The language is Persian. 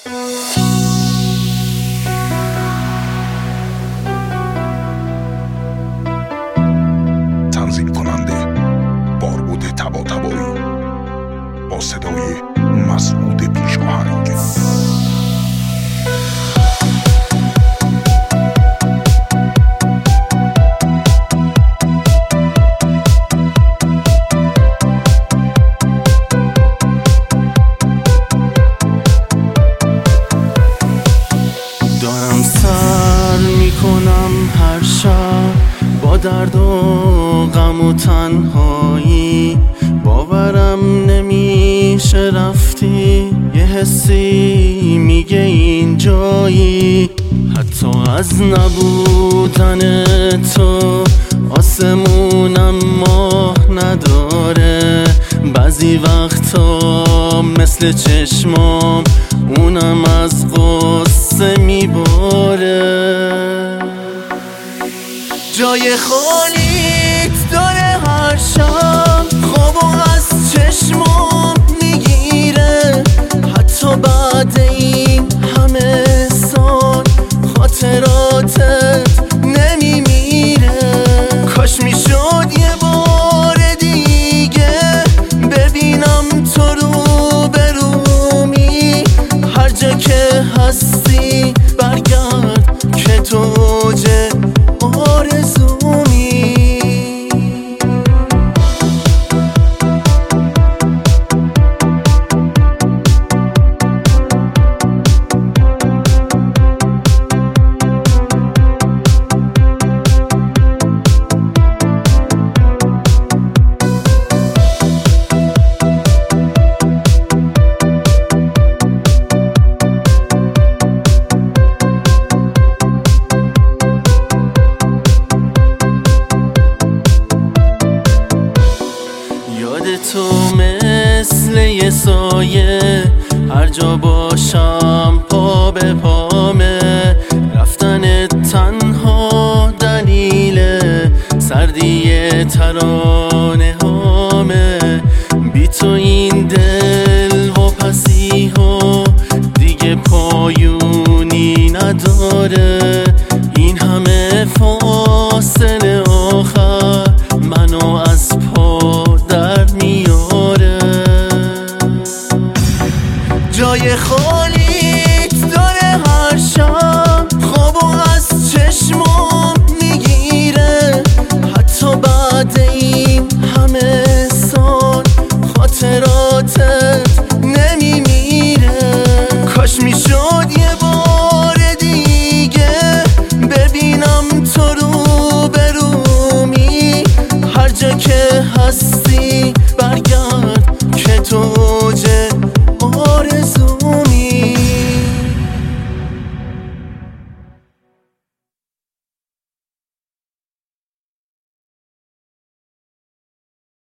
تنظیم کننده بارود طباطبایی با صدای مسعود پیشاهنگ. دارم سر میکنم هر شب با درد و غم و تنهایی، باورم نمیشه رفتی، یه حسی میگه این جایی. حتی از نبودن تو آسمونم ماه نداره، بعضی وقتا مثل چشمام اونم از غصه میباره. جای خالیت داره هر شب، خوابو از چشمام میگیره، حتی بعد این همه سال خاطراتت نمیمیره. کاش میشد یه بار دیگه ببینم تو رو برومی، هر جا که هستی برگرد که تو اوج آرزومی. تو مثل یه سایه، هر جا باشم پا به پامه، رفتن تنها دلیل سردی ترانه هامه. بی تو این دل و پسی ها دیگه پایونی نداره، این همه فاصله آخر منو از پا در میاره. جای خالیت داره هر شب،